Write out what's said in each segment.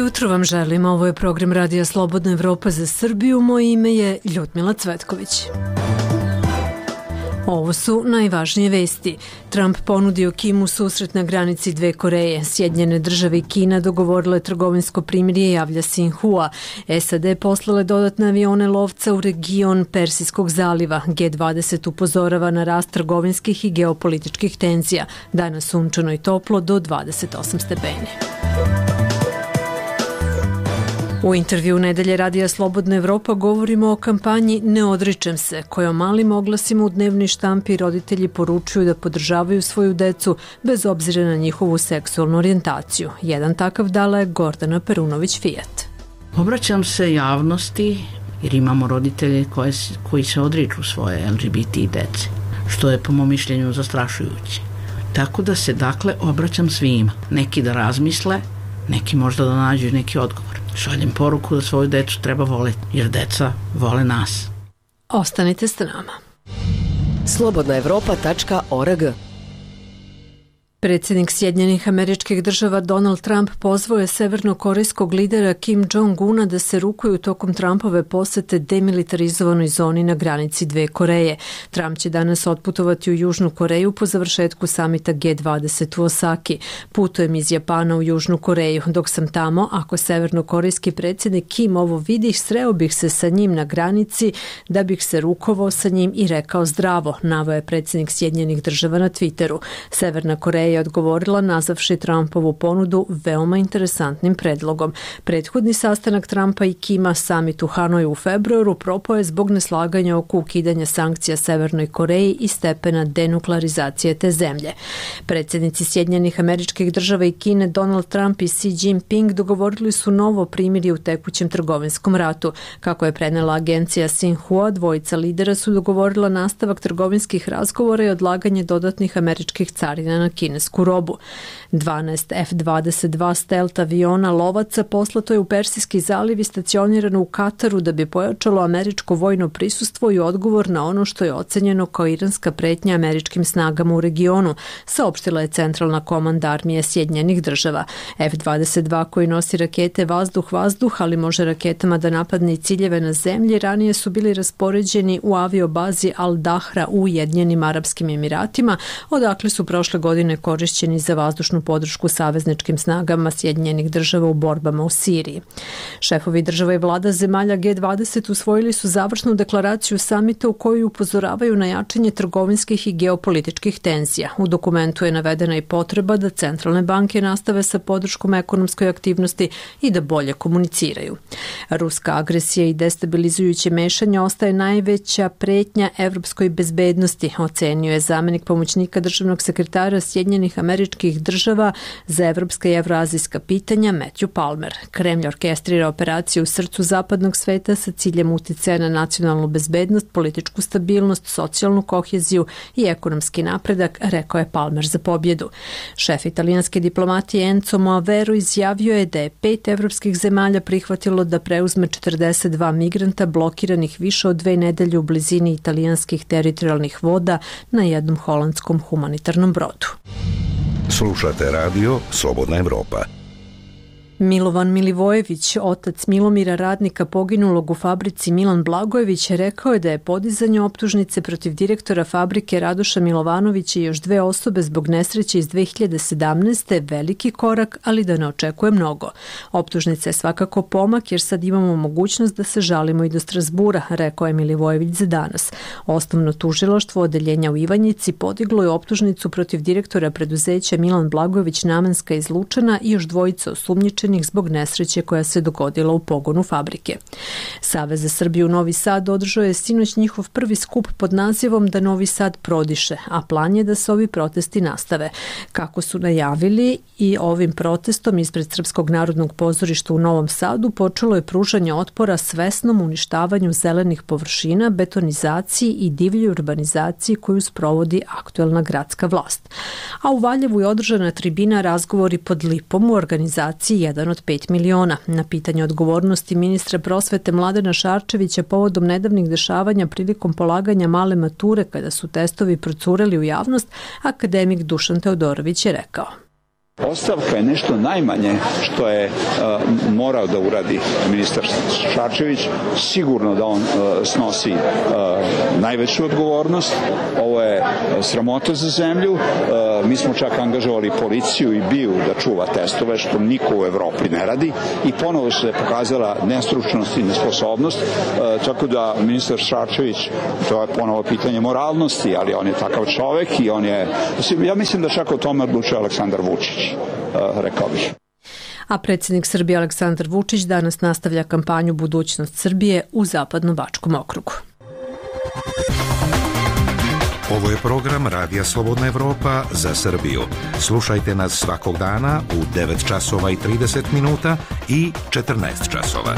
jutro vam želim. Ovo je program Radija Slobodna Evropa za Srbiju. Moje ime je Ljudmila Cvetković. Ovo su najvažnije vesti. Trump ponudio Kimu susret na granici dve Koreje. Sjedinjene države i Kina dogovorile trgovinsko primirje, javlja Sinhua. SAD poslale dodatne avione lovca u region Persijskog zaliva. G20 upozorava na rast trgovinskih i geopolitičkih tenzija. Danas sunčano i toplo do 28 stepeni. U intervju Nedelje Radija Slobodna Evropa govorimo o kampanji Ne odričem se, kojom malim oglasima u dnevnoj štampi roditelji poručuju da podržavaju svoju decu bez obzira na njihovu seksualnu orijentaciju. Jedan takav dala je Gordana Perunović-Fijat. Obraćam se javnosti jer imamo roditelje koji se odriču svoje LGBT dece, što je po mom mišljenju zastrašujuće. Tako da se obraćam svima. Neki da razmisle, neki možda da nađu neki odgovor. Šaljem poruku da svoju decu treba voleti, jer deca vole nas. Ostanite s nama. slobodnaevropa.org. Predsjednik Sjedinjenih Američkih Država Donald Trump pozvao je severnokorejskog lidera Kim Jong-una da se rukuju tokom Trumpove posete demilitarizovanoj zoni na granici dve Koreje. Trump će danas otputovati u Južnu Koreju po završetku samita G20 u Osaki. Putujem iz Japana u Južnu Koreju. Dok sam tamo, ako severnokorejski predsjednik Kim ovo vidi, sreo bih se sa njim na granici da bih se rukovao sa njim i rekao zdravo, naveo je predsjednik Sjedinjenih Država na Twitteru. Severna Koreja je odgovorila nazavši Trumpovu ponudu veoma interesantnim predlogom. Prethodni sastanak Trumpa i Kima, samit u Hanoju u februaru, propao je zbog neslaganja oko ukidanja sankcija Severnoj Koreji i stepena denuklearizacije te zemlje. Predsjednici Sjedinjenih Američkih Država i Kine Donald Trump i Xi Jinping dogovorili su novo primirje u tekućem trgovinskom ratu. Kako je prenela agencija Sinhua, dvojica lidera su dogovorila nastavak trgovinskih razgovora i odlaganje dodatnih američkih carina na kinesku robu. 12 F-22 stealth aviona lovaca poslato je u Persijski zaliv i stacionirano u Kataru da bi pojačalo američko vojno prisustvo i odgovor na ono što je ocenjeno kao iranska pretnja američkim snagama u regionu, saopštila je centralna komanda armije Sjedinjenih Država. F-22 koji nosi rakete vazduh-vazduh, ali može raketama da napadne i ciljeve na zemlji, ranije su bili raspoređeni u aviobazi Al-Dahra u Ujedinjenim Arapskim Emiratima, odakle su prošle godine korišćeni za vazdušnu podršku savezničkim snagama Sjedinjenih Država u borbama u Siriji. Šefovi država i vlada zemalja G20 usvojili su završnu deklaraciju samita u kojoj upozoravaju na jačanje trgovinskih i geopolitičkih tenzija. U dokumentu je navedena i potreba da centralne banke nastave sa podrškom ekonomskoj aktivnosti i da bolje komuniciraju. Ruska agresija i destabilizujuće mešanje ostaje najveća pretnja evropskoj bezbednosti, ocenio je zamenik pomoćnika državnog sekretara Sjedinjenih Američkih Država za evropska i evroazijska pitanja Matthew Palmer. Kremlj orkestrira operaciju u srcu zapadnog sveta sa ciljem uticaja na nacionalnu bezbednost, političku stabilnost, socijalnu koheziju i ekonomski napredak, rekao je Palmer za pobjedu. Šef italijanske diplomatije Enzo Moavero izjavio je da je 5 evropskih zemalja prihvatilo da preuzme 42 migranta blokiranih više od 2 nedelje u blizini italijanskih teritorijalnih voda na jednom holandskom humanitarnom brodu. Slušate radio Slobodna Evropa. Milovan Milivojević, otac Milomira, radnika poginulog u fabrici Milan Blagojević, rekao je da je podizanje optužnice protiv direktora fabrike Radoša Milovanovića i još 2 osobe zbog nesreće iz 2017. veliki korak, ali da ne očekuje mnogo. Optužnica je svakako pomak jer sad imamo mogućnost da se žalimo i do Strasbura, rekao je Milivojević za Danas. Osnovno tužilaštvo odeljenja u Ivanjici podiglo je optužnicu protiv direktora preduzeća Milan Blagojević Namenska iz Lučana i još 2 osumnjičenih zbog nesreće koja se dogodila u pogonu fabrike. Savez za Srbiju Novi Sad održao je sinoć njihov prvi skup pod nazivom Da Novi Sad prodiše, a plan je da se ovi protesti nastave. Kako su najavili, i ovim protestom ispred Srpskog narodnog pozorišta u Novom Sadu počelo je pružanje otpora svesnom uništavanju zelenih površina, betonizaciji i divljoj urbanizaciji koju sprovodi aktuelna gradska vlast. A u Valjevu je održana tribina Razgovori pod lipom u organizaciji 1 od 5 miliona. Na pitanje odgovornosti ministra prosvete Mladena Šarčevića povodom nedavnih dešavanja prilikom polaganja male mature kada su testovi procureli u javnost, akademik Dušan Teodorović je rekao. Ostavka je nešto najmanje što je morao da uradi ministar Šarčević. Sigurno da on snosi najveću odgovornost. Ovo je sramota za zemlju. Mi smo čak angažovali policiju i BIA da čuva testove, što niko u Evropi ne radi. I ponovo se pokazala nestručnost i nesposobnost. Tako da ministar Šarčević, to je ponovo pitanje moralnosti, ali on je takav čovek i on je, ja mislim da čak o tome odlučuje Aleksandar Vučić, rekao bih. A predsjednik Srbije Aleksandar Vučić danas nastavlja kampanju Budućnost Srbije u Zapadno-Bačkom okrugu. Ovo je program Radija Slobodna Evropa za Srbiju. Slušajte nas svakog dana u 9 časova i 30 minuta i 14 časova.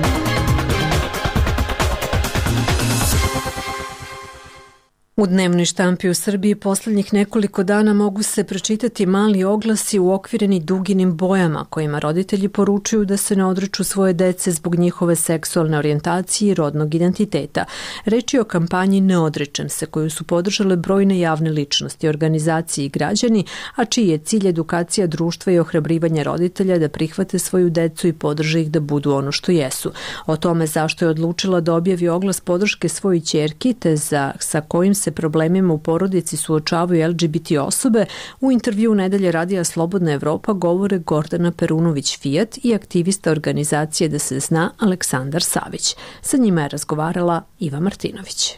U dnevnoj štampi u Srbiji posljednjih nekoliko dana mogu se pročitati mali oglasi uokvireni duginim bojama kojima roditelji poručuju da se ne odriču svoje dece zbog njihove seksualne orijentacije i rodnog identiteta. Reč je o kampanji Ne odričem se koju su podržale brojne javne ličnosti, organizacije i građani, a čiji je cilj edukacija društva i ohrabrivanje roditelja da prihvate svoju decu i podrže ih da budu ono što jesu. O tome zašto je odlučila da objavi oglas podrške svojoj ćerki te sa kojim se problemima u porodici suočavaju LGBT osobe, u intervju Nedelje radija Slobodna Evropa govore Gordana Perunović-Fijat i aktivista organizacije Da se zna Aleksandar Savić. Sa njima je razgovarala Iva Martinović.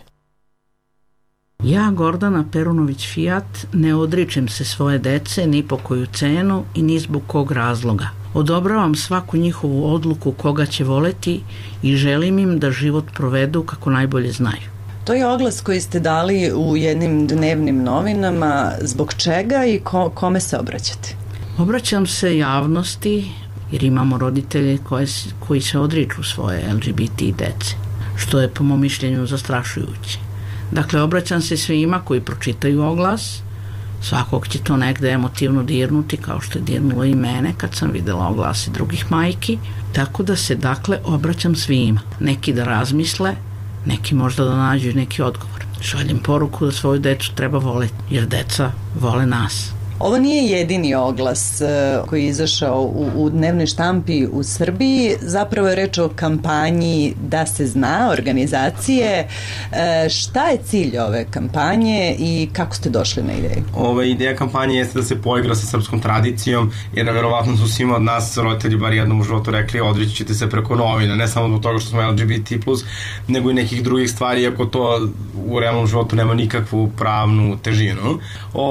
Ja, Gordana Perunović-Fijat, ne odričem se svoje dece ni po koju cenu i ni zbog kog razloga. Odobravam svaku njihovu odluku koga će voleti i želim im da život provedu kako najbolje znaju. To je oglas koji ste dali u jednim dnevnim novinama. Zbog čega i kome se obraćate? Obraćam se javnosti jer imamo roditelje koji se odriču svoje LGBT dece, što je po mom mišljenju zastrašujuće. Dakle, obraćam se svima koji pročitaju oglas, svakog će to negde emotivno dirnuti, kao što je dirnulo i mene kad sam videla oglasi drugih majki, tako da se, dakle, obraćam svima. Neki da razmisle, neki možda da nađu neki odgovor. Šaljem poruku da svoju decu treba voleti, jer deca vole nas. Ovo nije jedini oglas koji je izašao u dnevnoj štampi u Srbiji. Zapravo je reč o kampanji Da se zna, organizacije. Šta je cilj ove kampanje i kako ste došli na ideju? Ideja kampanje jeste da se poigra sa srpskom tradicijom, jer verovatno su svima od nas roditelji bar jednom u životu rekli odreći ćete se preko novina, ne samo zbog toga što smo LGBT+, nego i nekih drugih stvari, iako to u realnom životu nema nikakvu pravnu težinu.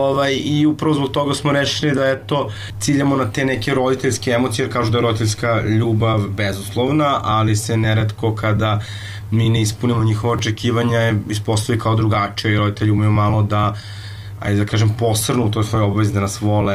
I upravo zbog toga smo rešili da ciljamo na te neke roditeljske emocije, jer kažu da je roditeljska ljubav bezuslovna, ali se neretko kada mi ne ispunimo njihova očekivanja ispostavi kao drugačije i roditelji umeju malo da, ajde da kažem, posrnu u toj svoje obavezi da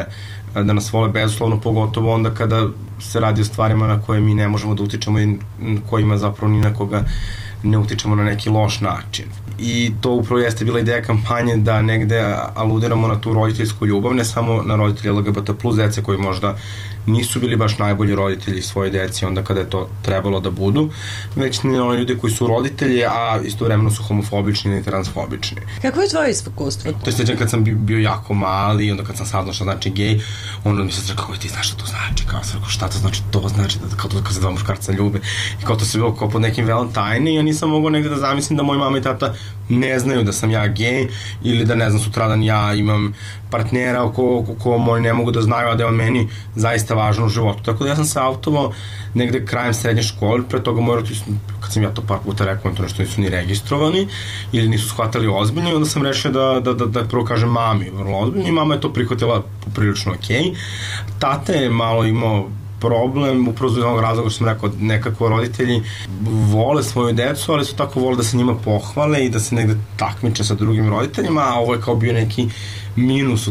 nas vole bezuslovno, pogotovo onda kada se radi o stvarima na koje mi ne možemo da utičemo i kojima zapravo ni na koga ne utičemo na neki loš način. I to upravo jeste bila ideja kampanje da negde aludiramo na tu roditeljsku ljubav, ne samo na roditelje LGBT+ dece koji možda nisu bili baš najbolji roditelji svoje deci onda kada je to trebalo da budu, već ni oni ljudi koji su roditelji, a istovremeno su homofobični i transfobični. Kako je tvoje iskustvo? To je sveđan kad sam bio jako mali, onda kad sam saznao šta znači gej, onda mi se sre, kako ti znaš šta to znači, kao sam rekao šta to znači, kao to kad se dva muškarca ljube, i kao to se bilo kao pod nekim Valentine, i ja nisam mogao negde da zamislim da moji mama i tata ne znaju da sam ja gej, ili da ne znam sutradan ja imam partnera kojem oni ne mogu da znaju, a da je on meni zaista važno u životu. Tako da ja sam se autovao negde krajem srednje škole, pre toga moji roditelji, kad sam ja to par puta rekao, to nešto nisu ni registrovani ili nisu shvatali ozbiljno, i onda sam rešio da prvo kažem mami vrlo ozbiljno, i mama je to prihvatila poprilično okej. Tata je malo imao problem, upravo iz onog razloga što sam rekao, nekako roditelji vole svoju decu, ali su tako vole da se njima pohvale i da se negde takmiče sa drugim roditeljima, a ovo je kao bio neki minus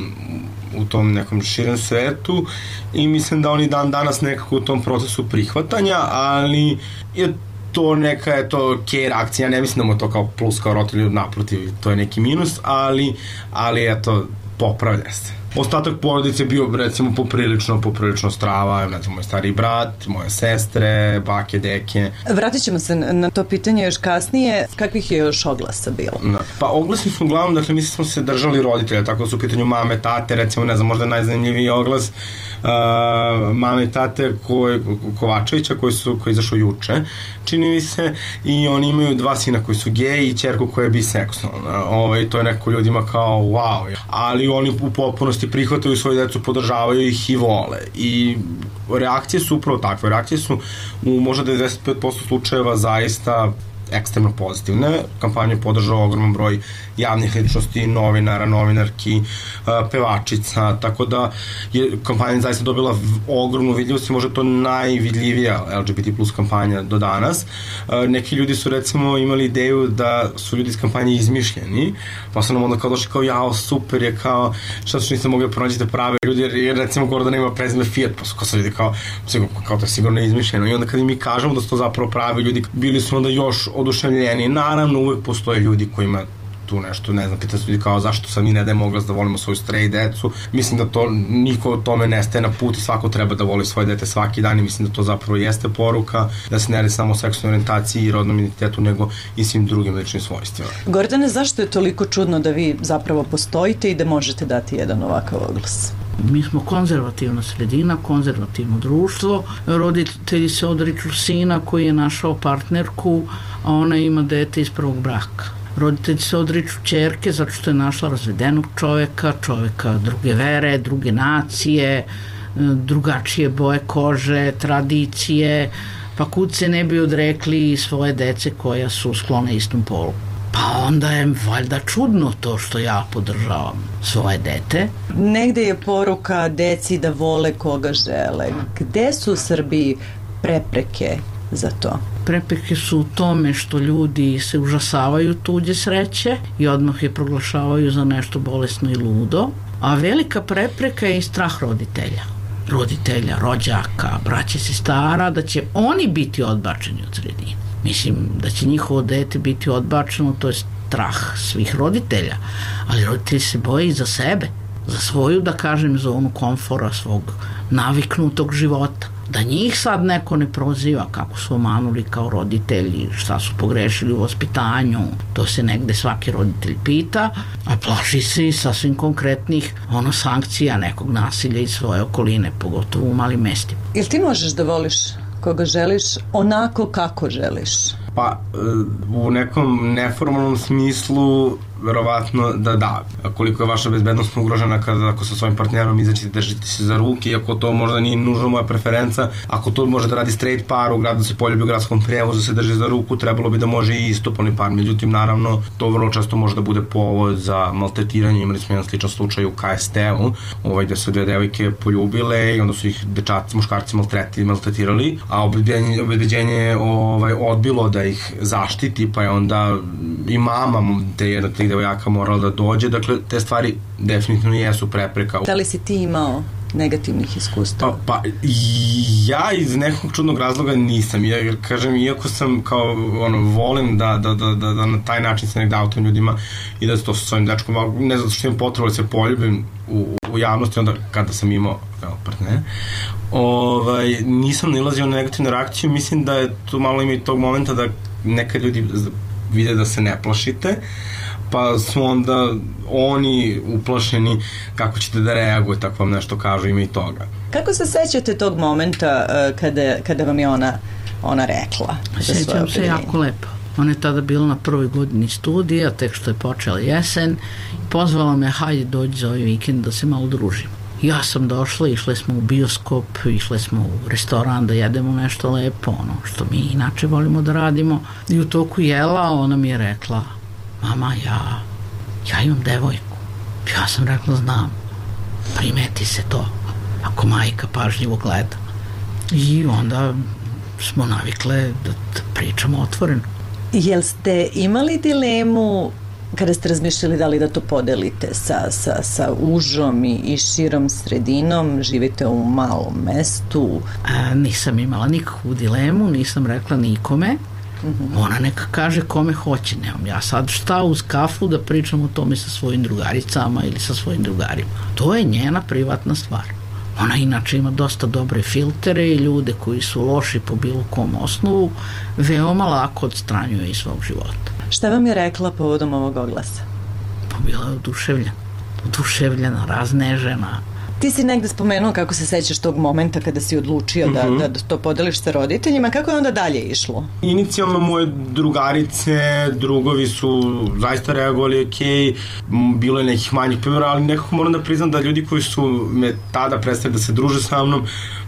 u tom nekom širem svetu, i mislim da oni dan danas nekako u tom procesu prihvatanja, ali je to neka je to okej reakcija, ne mislim da mu to kao plus kao roditelju, naprotiv, to je neki minus, ali eto, popravlja se. Ostatak porodice bio recimo poprilično strava, ne znam, moj stari brat, moje sestre, bake, deke. Vratit ćemo se na to pitanje još kasnije. Kakvih je još oglasa bilo? Da. Pa oglasi su uglavnom, dakle, mi smo se držali roditelja, tako da su u pitanju mame, tate, recimo, ne znam, možda najzanimljiviji oglas mame i tate Kovačevića koji izašao juče, čini mi se, i oni imaju 2 sina koji su geji i ćerku koja je biseksualna. To je neko ljudima kao wow, ali oni u potpunosti prihvataju svoju decu, podržavaju ih i vole. I reakcije su upravo takve. Reakcije su u možda 95% slučajeva zaista ekstremno pozitivne. Kampanju je podržao ogroman broj javnih ličnosti, novinara, novinarki, pevačica, tako da je kampanja zaista dobila ogromnu vidljivost i možda to najvidljivija LGBT plus kampanja do danas. Neki ljudi su recimo imali ideju da su ljudi iz kampanje izmišljeni, pa su nam onda kao došli kao jao, super je, kao šta su niste mogli pronađite prave ljudi, jer recimo Gordana ima prezime Fiat, pa su kao sad ljudi kao to je sigurno izmišljeno, i onda kad mi kažemo da su to zapravo pravi ljudi, bili su onda još oduševljeni. Naravno, uvek postoje ljudi kojima tu nešto, ne znam, pitaju se ljudi kao zašto sad mi ne dajemo oglas da volimo svoju stray decu. Mislim da to niko tome ne staje na put i svako treba da voli svoje dete svaki dan i mislim da to zapravo jeste poruka, da se ne radi samo o seksualnoj orijentaciji i rodnom identitetu, nego i svim drugim ličnim svojstvima. Gordane, zašto je toliko čudno da vi zapravo postojite i da možete dati jedan ovakav oglas? Mi smo konzervativna sredina, konzervativno društvo. Roditelji se odriču sina koji je našao partnerku, a ona ima dete iz prvog braka. Roditelji se odriču ćerke zato što je našla razvedenog čoveka druge vere, druge nacije, drugačije boje kože, tradicije, pa kud se ne bi odrekli svoje dece koja su sklone istom polu. Pa onda je valjda čudno to što ja podržavam svoje dete. Negde je poruka deci da vole koga žele. Gde su u Srbiji prepreke za to? Prepreke su u tome što ljudi se užasavaju tuđe sreće i odmah je proglašavaju za nešto bolesno i ludo, a velika prepreka je i strah roditelja, rođaka, braće, sestara, da će oni biti odbačeni od sredine. Mislim da će njihovo dete biti odbačeno, to je strah svih roditelja, ali roditelji se boje i za sebe, za svoju, da kažem, zonu komfora, svog naviknutog života. Da njih sad neko ne proziva kako su omanuli kao roditelji, šta su pogrešili u vaspitanju, to se negde svaki roditelj pita, a plaši se i sasvim konkretnih sankcija nekog nasilja iz svoje okoline, pogotovo u malim mestima. Jel ti možeš da voliš koga želiš onako kako želiš? Pa, u nekom neformalnom smislu verovatno da. Koliko je vaša bezbednost ugrožena ako sa svojim partnerom izaćete, držite se za ruke, iako to možda nije nužno moja preferenca, ako to može da radi straight par u gradu, da se poljubi u gradskom prevozu, se drži za ruku, trebalo bi da može i istopolni par. Međutim, naravno, to vrlo često može da bude povod za maltretiranje. Imali smo jedan sličan slučaj u KST-u, gde su 2 devojke poljubile i onda su ih muškarci maltretirali, a obezbeđenje je odbilo da ih zaštiti, pa je onda i mama jedna tih devojaka morala da dođe. Dakle, te stvari definitivno jesu prepreka. Da li si ti imao negativnih iskustva? Pa ja iz nekog čudnog razloga nisam. Jer, kažem, iako sam kao, volim da na taj način se negde autom ljudima i da to sa svojim dečkom, ne zato što imam potrebu da se poljubim u javnosti, onda kada sam imao partner, nisam nalazio na negativnu reakciju. Mislim da je tu malo ima i tog momenta da nekad ljudi vide da se ne plašite, pa su onda oni uplašeni kako ćete da reagujete, tako vam nešto kažu, ima i toga. Kako se sećate tog momenta kada vam je ona rekla? Sećam se jako lepo. Ona je tada bila na prvoj godini studija, tek što je počela jesen. Pozvala me, hajde dođi za ovaj vikend da se malo družimo. Ja sam došla, išle smo u bioskop, išle smo u restoran da jedemo nešto lepo, što mi inače volimo da radimo. I u toku jela ona mi je rekla, mama, ja imam devojku. Ja sam rekla, znam, primeti se to, ako majka pažljivo gleda. I onda smo navikle da pričamo otvoreno. Jel ste imali dilemu kada ste razmišljali da li da to podelite sa užom i širom sredinom, živite u malom mestu? Nisam imala nikakvu dilemu, nisam rekla nikome. Ona neka kaže kome hoće, nemam ja sad šta uz kafu da pričam o tome sa svojim drugaricama ili sa svojim drugarima. To je njena privatna stvar. Ona inače ima dosta dobre filtere i ljude koji su loši po bilo kom osnovu veoma lako odstranjuje iz svog života. Šta vam je rekla povodom ovog oglasa? Pa bila je oduševljena, raznežena. Ti si negde spomenuo kako se sećaš tog momenta kada si odlučio da to podeliš sa roditeljima. Kako je onda dalje išlo? Inicijalno moje drugarice, drugovi su zaista reagovali okej. Bilo je nekih manjih primjera, ali nekako moram da priznam da ljudi koji su me tada prestali da se druže sa mnom,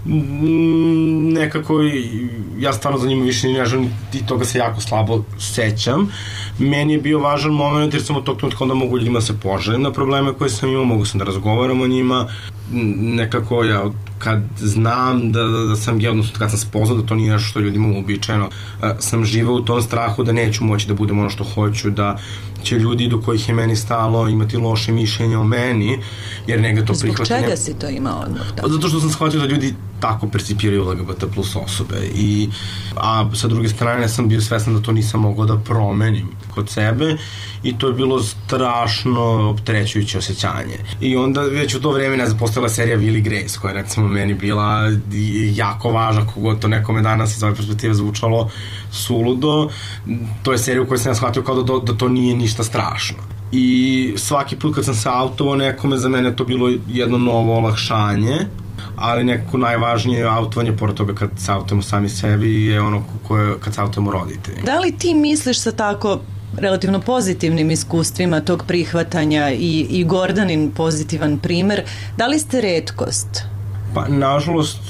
nekako ja stvarno za njima više ne želim i toga se jako slabo sećam. Meni je bio važan moment jer sam od tog trenutka onda mogu ljudima se poželim na probleme koje sam imao, mogu sam da razgovaram o njima. Nekako ja kad znam da sam odnosno kad sam spoznao da to nije nešto što ljudima uobičajeno, sam živeo u tom strahu da neću moći da budem ono što hoću, da će ljudi do kojih je meni stalo imati loše mišljenje o meni, jer negde to prihvatanje... Zbog čega si to imao odmah? Zato što sam shvatio da ljudi tako percipiraju LGBT plus osobe, a sa druge strane sam bio svestan da to nisam mogao da promenim kod sebe i to je bilo strašno opterećujuće osjećanje. I onda već u to vreme ne znam, postala serija Will i Grace, koja je recimo meni bila jako važna, kogod to nekome danas iz ove perspektive zvučalo suludo. To je serija u kojoj sam ja shvatio kao da to nije ništa strašno. I svaki put kad sam se autovao nekome, za mene to bilo jedno novo olakšanje, ali nekako najvažnije autovanje, pored toga kad se autujemo sami sebi, je ono kad se autujemo roditelji. Da li ti misliš sa tako relativno pozitivnim iskustvima tog prihvatanja i Gordanin pozitivan primer, da li ste retkost? Pa, nažalost,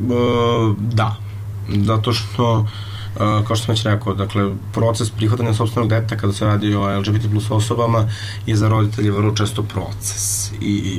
da. Zato što, kao što sam već rekao, dakle, proces prihvatanja sopstvenog deteta kada se radi o LGBT plus osobama je za roditelje vrlo često proces. I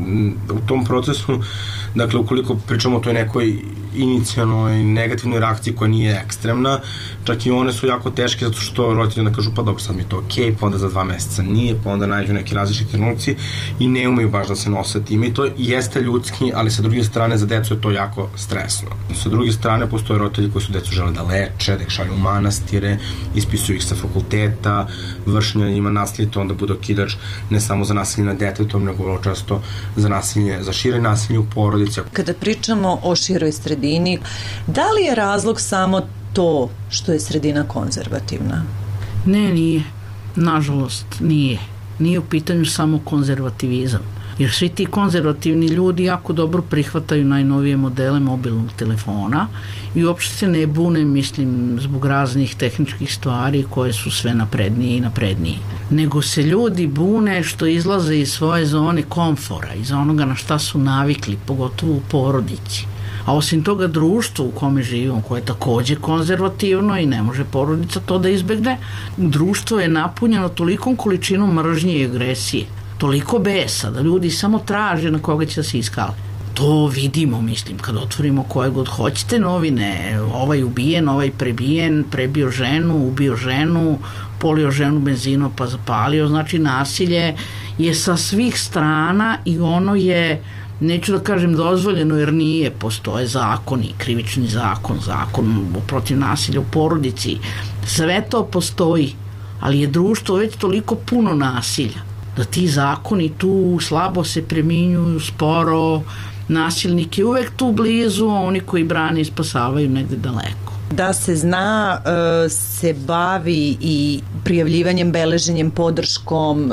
u tom procesu, dakle, ukoliko pričamo o toj nekoj inicijalnoj negativnoj reakciji koja nije ekstremna, čak i one su jako teške zato što roditelji onda kažu pa dobro, sad mi je to okej, pa onda za 2 meseca nije, pa onda nađu neki različiti trenuci i ne umeju baš da se nose time i to jeste ljudski, ali sa druge strane za decu je to jako stresno. Sa druge strane postoje roditelji koji su decu žele da leče, da ih šalju u manastire, ispisuju ih sa fakulteta, vršenja njima nasilje, to onda bude okidač ne samo za nasilje nad detetom, nego vrlo često za šire nasilje u porodici. Kada pričamo o široj sredini, da li je razlog samo to što je sredina konzervativna? Ne, nije. Nažalost, nije. Nije u pitanju samo konzervativizam. Jer svi ti konzervativni ljudi jako dobro prihvataju najnovije modele mobilnog telefona i uopšte se ne bune, mislim, zbog raznih tehničkih stvari koje su sve naprednije i naprednije. Nego se ljudi bune što izlaze iz svoje zone komfora, iz onoga na šta su navikli, pogotovo u porodici. A osim toga društvo u kome živimo, koje je takođe konzervativno i ne može porodica to da izbegne, društvo je napunjeno tolikom količinom mržnje i agresije, toliko besa da ljudi samo traže na koga će da se iskale. To vidimo, mislim, kad otvorimo koje god hoćete novine, ovaj ubijen, ovaj prebijen, prebio ženu, ubio ženu, polio ženu benzinom pa zapalio, znači nasilje je sa svih strana i ono je, neću da kažem dozvoljeno jer nije, postoje zakoni, krivični zakon protiv nasilja u porodici, sve to postoji, ali je društvo već toliko puno nasilja da ti zakoni tu slabo se preminjuju, sporo, nasilnik je uvek tu blizu, a oni koji brane i spasavaju negde daleko. Da se zna, se bavi i prijavljivanjem, beleženjem, podrškom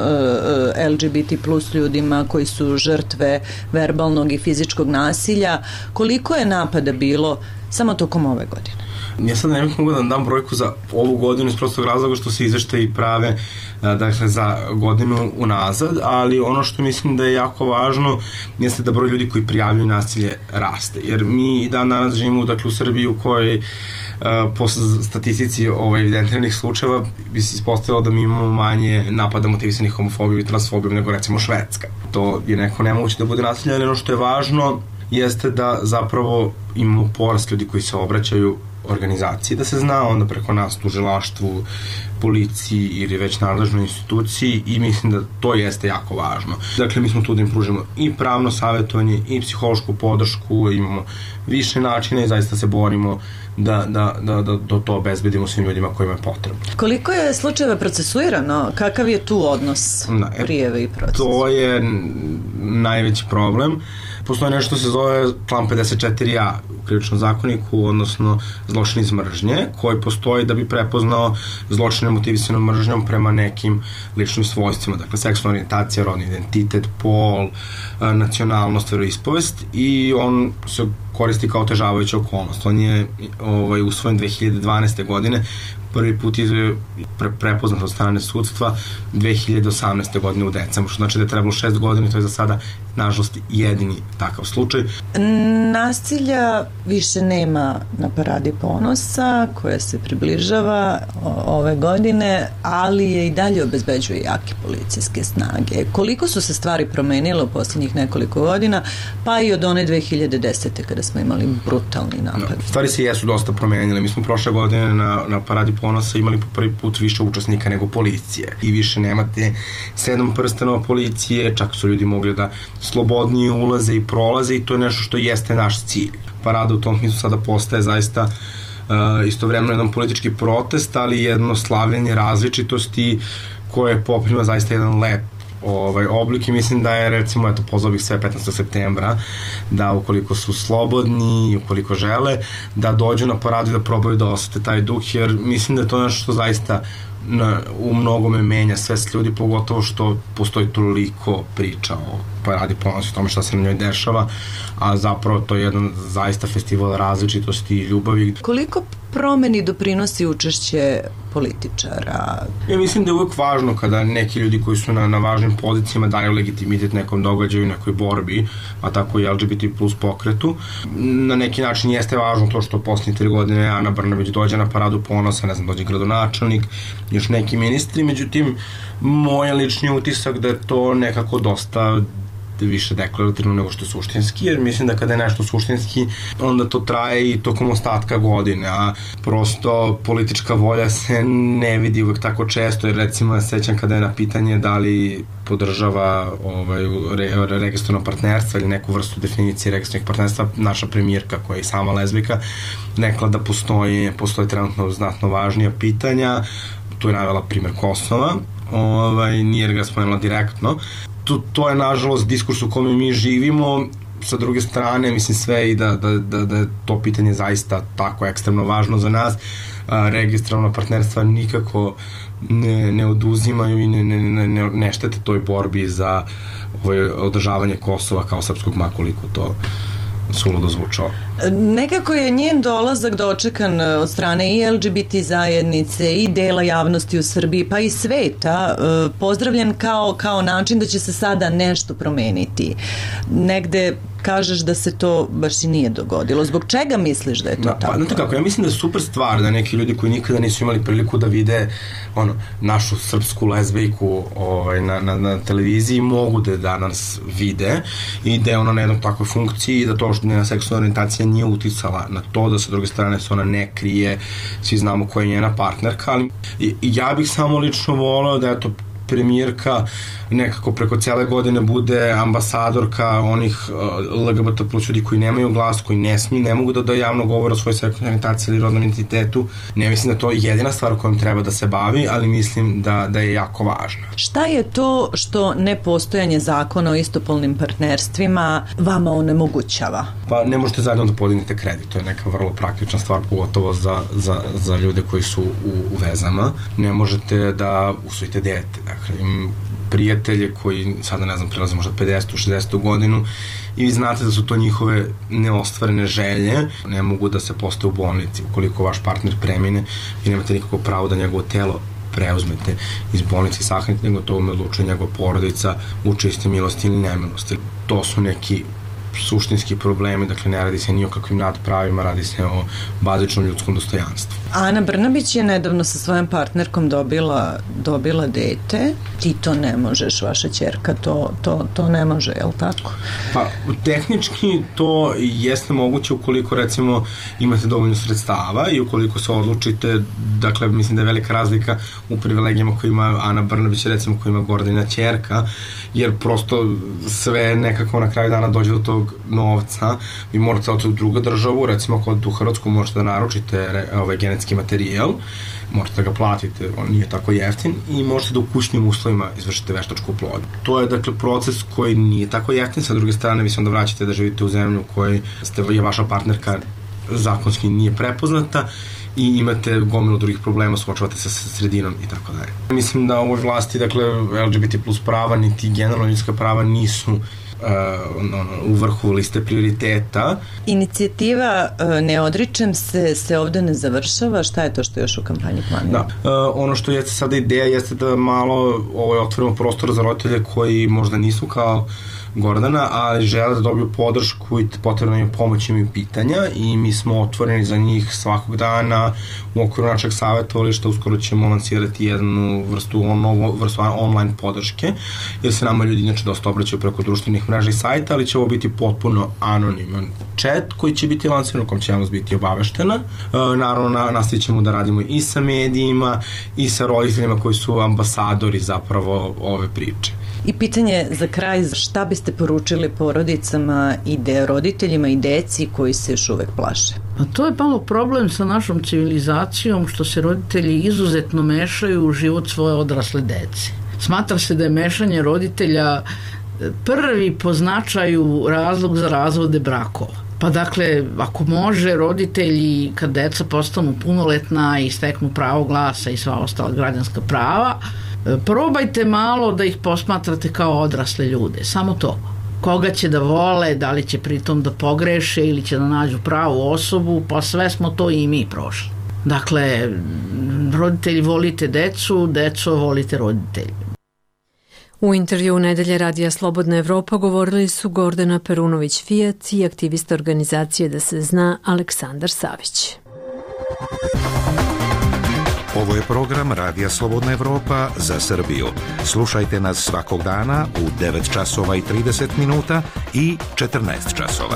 LGBT plus ljudima koji su žrtve verbalnog i fizičkog nasilja. Koliko je napada bilo samo tokom ove godine? Ja sad ne mogu da dam brojku za ovu godinu iz prostog razloga što se izveštaji prave dakle, za godinu unazad, ali ono što mislim da je jako važno jeste da broj ljudi koji prijavljaju nasilje raste, jer mi danas živimo dakle, u Srbiji u kojoj po statistici evidentiranih slučajeva bi se ispostavilo da mi imamo manje napada motivisanih homofobijom i transfobijom nego recimo Švedska. To je neko nemoguće da bude nasilje, ali ono što je važno jeste da zapravo imamo porast ljudi koji se obraćaju organizaciji, da se zna onda preko nas tužilaštvu, policiji ili već nadležnoj instituciji i mislim da to jeste jako važno. Dakle, mi smo tu da im pružimo i pravno savjetovanje i psihološku podršku, imamo više načina i zaista se borimo da to obezbedimo svim ljudima kojima je potrebno. Koliko je slučajeva procesuirano? Kakav je tu odnos prijeve i procesa? To je najveći problem. Postoje nešto što se zove član 54a u krivičnom zakoniku, odnosno zločin iz mržnje, koji postoji da bi prepoznao zločine motivisane mržnjom prema nekim ličnim svojstvima, dakle seksualna orijentacija, rodni identitet, pol, nacionalnost, veroispovest, i on se koristi kao otežavajuća okolnost. On je usvojen 2012. godine, prvi put je prepoznat od strane sudstva 2018. godine u decembru, što znači da je trebalo 6 godina i to je za sada, nažalost, jedini takav slučaj. Nasilja više nema na Paradi ponosa, koja se približava ove godine, ali je i dalje obezbeđuje jake policijske snage. Koliko su se stvari promenile u poslednjih nekoliko godina, pa i od one 2010. kada smo imali brutalni napad? Stvari se jesu dosta promenile. Mi smo prošle godine na Paradi ponosa imali po prvi put više učesnika nego policije. I više nemate 7 prstenova policije, čak su ljudi mogli da slobodnije ulaze i prolaze i to je nešto što jeste naš cilj. Parada u tom smislu sada postaje zaista istovremeno jedan politički protest, ali jedno slavljenje različitosti koje poprima zaista jedan lep oblik i mislim da je, recimo, pozvao bih sve 15. septembra da ukoliko su slobodni i ukoliko žele da dođu na Paradu i da probaju da osete taj duh, jer mislim da je to nešto što zaista u mnogome menja svest ljudi, pogotovo što postoji toliko priča o Paradi ponosa, o tome šta se na njoj dešava, a zapravo to je jedan zaista festival različitosti i ljubavi. Koliko promeni doprinosi učešće političara? Ja mislim da je uvek važno kada neki ljudi koji su na važnim pozicijama daju legitimitet nekom događaju, nekoj borbi, a tako i LGBT plus pokretu. Na neki način jeste važno to što posljednje 3 godine Ana Brnabić dođe na Paradu ponosa, ne znam, dođe gradonačelnik, još neki ministri, međutim, moj lični utisak da je to nekako dosta više deklarativno nego što je suštinski, jer mislim da kada je nešto suštinski, onda to traje i tokom ostatka godine, a prosto politička volja se ne vidi uvek tako često, jer recimo ja sećam kada je na pitanje da li podržava registrovno partnerstvo ili neku vrstu definicije registrovanih partnerstva, naša premijerka koja je i sama lezbijka rekla da postoje trenutno znatno važnija pitanja. Tu je navela primer Kosova, nije ga spomenula direktno. To je, nažalost, diskurs u kome mi živimo. Sa druge strane, mislim sve i da je to pitanje zaista tako ekstremno važno za nas. Registrovana partnerstva nikako ne oduzimaju i ne štete toj borbi za održavanje Kosova kao srpskog, makoliko to suludo zvučao. Nekako je njen dolazak dočekan od strane i LGBT zajednice i dela javnosti u Srbiji, pa i sveta, pozdravljen kao način da će se sada nešto promeniti. Negde kažeš da se to baš i nije dogodilo. Zbog čega misliš da je to tako? Znate kako, ja mislim da je super stvar da neki ljudi koji nikada nisu imali priliku da vide našu srpsku lezbijku na televiziji mogu da danas vide i da je ona na jednoj takvoj funkciji i da to što njena seksualna orijentacija nije uticala na to, da sa druge strane se ona ne krije, svi znamo koja je njena partnerka, ali ja bih samo lično voleo da je to premijerka nekako preko cele godine bude ambasadorka onih LGBT plus ljudi koji nemaju glas, koji ne mogu da javno govore o svojoj seksualnoj orijentaciji ili rodnom identitetu. Ne mislim da je to jedina stvar kojom treba da se bavi, ali mislim da je jako važna. Šta je to što nepostojanje zakona o istopolnim partnerstvima vama onemogućava? Pa ne možete zajedno da podignete kredit, to je neka vrlo praktična stvar, pogotovo za ljude koji su u vezama. Ne možete da usvojite dete, dakle, prijatelje koji sada, ne znam, prelaze možda 50. 60. godinu i vi znate da su to njihove neostvarene želje, ne mogu da se postave u bolnici. Ukoliko vaš partner premine, vi nemate nikako pravo da njegovo telo preuzmete iz bolnice i sahranite, nego to odlučuje njegova porodica u čistoj milosti ili nemilosti. To su neki suštinski problemi, dakle ne radi se ni o kakvim nadpravima, radi se o bazičnom ljudskom dostojanstvu. Ana Brnabić je nedavno sa svojom partnerkom dobila dete. Ti to ne možeš, vaša ćerka to ne može, je li tako? Pa, tehnički to jeste moguće ukoliko, recimo, imate dovoljno sredstava i ukoliko se odlučite, dakle, mislim da je velika razlika u privilegijama koje ima Ana Brnabić, recimo, koja ima Gordana ćerka, jer prosto sve nekako na kraju dana dođe do tog novca. Vi morate otići u drugu državu, recimo, ako odete u Hrvatsku, možete da naručite genetski materijal, možete da ga platite, on nije tako jeftin, i možete da u kućnim uslovima izvršite veštačku oplodnju. To je, dakle, proces koji nije tako jeftin, sa druge strane vi se onda vraćate da živite u zemlju u kojoj je vaša partnerka zakonski nije prepoznata i imate gomilu drugih problema, suočavate se sa sredinom i tako dalje. Mislim da u ovoj vlasti, dakle, LGBT plus prava, niti generalno ljudska prava nisu u vrhu liste prioriteta. Inicijativa Ne odričem se ovde ne završava. Šta je to što još u kampanji planira? Da, ono što jeste sada ideja jeste da malo otvorimo prostor za roditelje koji možda nisu kao Gordana, ali žele da dobiju podršku i potrebno im pomoć, imaju pitanja, i mi smo otvoreni za njih svakog dana u okviru našeg savjetovališta. Uskoro ćemo lansirati jednu vrstu online podrške, jer se nama ljudi inače dosta obraćaju preko društvenih mreža i sajta, ali će ovo biti potpuno anoniman chat koji će biti lansiran, u kom će javnost biti obaveštena. Naravno, nastavit ćemo da radimo i sa medijima i sa roditeljima koji su ambasadori zapravo ove priče. I pitanje za kraj, šta biste poručili porodicama i roditeljima i deci koji se još uvek plaše? A to je malo problem sa našom civilizacijom, što se roditelji izuzetno mešaju u život svoje odrasle dece. Smatra se da je mešanje roditelja prvi po značaju razlog za razvode brakova. Pa dakle, ako može, roditelji kad deca postanu punoletna i steknu pravo glasa i sva ostala građanska prava, probajte malo da ih posmatrate kao odrasle ljude, samo to. Koga će da vole, da li će pritom da pogreše ili će da nađu pravu osobu, pa sve smo to i mi prošli. Dakle, roditelji volite decu, deco volite roditelji. U intervju Nedelje radija Slobodna Evropa govorili su Gordana Perunović-Fijac i aktivista organizacije Da se zna Aleksandar Savić. Ovo je program Radija Slobodna Evropa za Srbiju. Slušajte nas svakog dana u 9 časova i 30 minuta i 14 časova.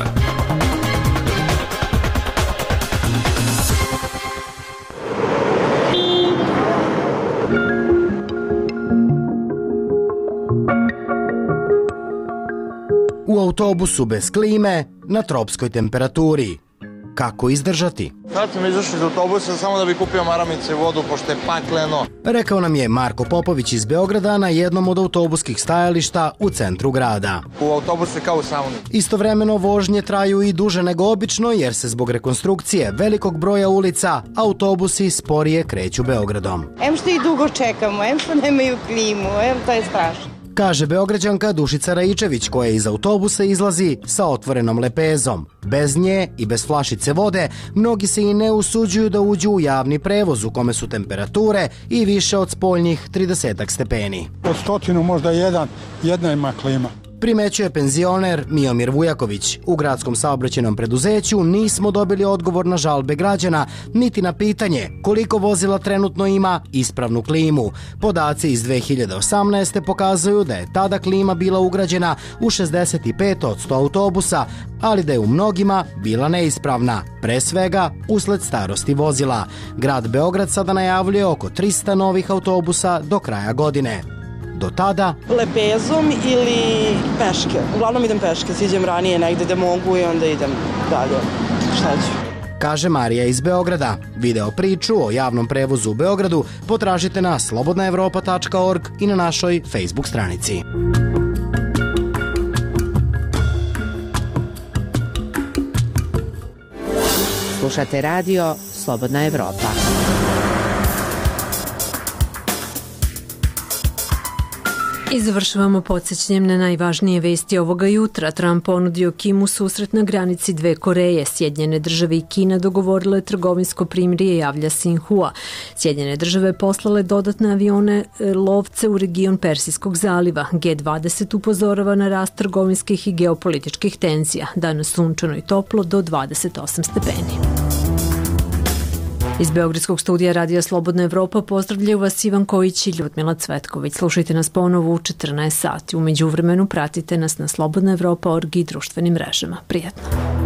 U autobusu bez klime, na tropskoj temperaturi. Kako izdržati? Sad sam izašao iz autobusa samo da bi kupio maramice i vodu, pošto je pakleno. Rekao nam je Marko Popović iz Beograda na jednom od autobuskih stajališta u centru grada. U autobusu je kao u sauni. Istovremeno vožnje traju i duže nego obično, jer se zbog rekonstrukcije velikog broja ulica autobusi sporije kreću Beogradom. Em što i dugo čekamo, em što nemaju klimu, to je strašno. Kaže Beograđanka Dušica Raičević, koja iz autobusa izlazi sa otvorenom lepezom. Bez nje i bez flašice vode mnogi se i ne usuđuju da uđu u javni prevoz u kome su temperature i više od spoljnih 30 stepeni. Od 100 možda jedna ima klima. Primećuje penzioner Miomir Vujaković. U gradskom saobraćajnom preduzeću nismo dobili odgovor na žalbe građana, niti na pitanje koliko vozila trenutno ima ispravnu klimu. Podaci iz 2018. pokazuju da je tada klima bila ugrađena u 65 od 100 autobusa, ali da je u mnogima bila neispravna, pre svega usled starosti vozila. Grad Beograd sada najavljuje oko 300 novih autobusa do kraja godine. Do tada lepezom ili peške. Uglavnom idem peške, siđem ranije negde da mogu i onda idem dalje. Šta ću? Kaže Marija iz Beograda. Video priču o javnom prevozu u Beogradu potražite na slobodnaevropa.org i na našoj Facebook stranici. Slušate radio Slobodna Evropa. I završavamo podsjećanjem na najvažnije vesti ovoga jutra. Trump ponudio Kimu susret na granici dve Koreje. Sjedinjene države i Kina dogovorile trgovinsko primirje, javlja Sinhua. Sjedinjene države poslale dodatne avione lovce u region Persijskog zaliva. G20 upozorava na rast trgovinskih i geopolitičkih tenzija. Danas sunčano i toplo do 28 stepeni. Iz Beogradskog studija Radija Slobodna Evropa pozdravljaju vas Ivan Kojić i Ljudmila Cvetković. Slušajte nas ponovo u 14 sati. U međuvremenu pratite nas na slobodnaevropa.org i društvenim mrežama. Prijatno.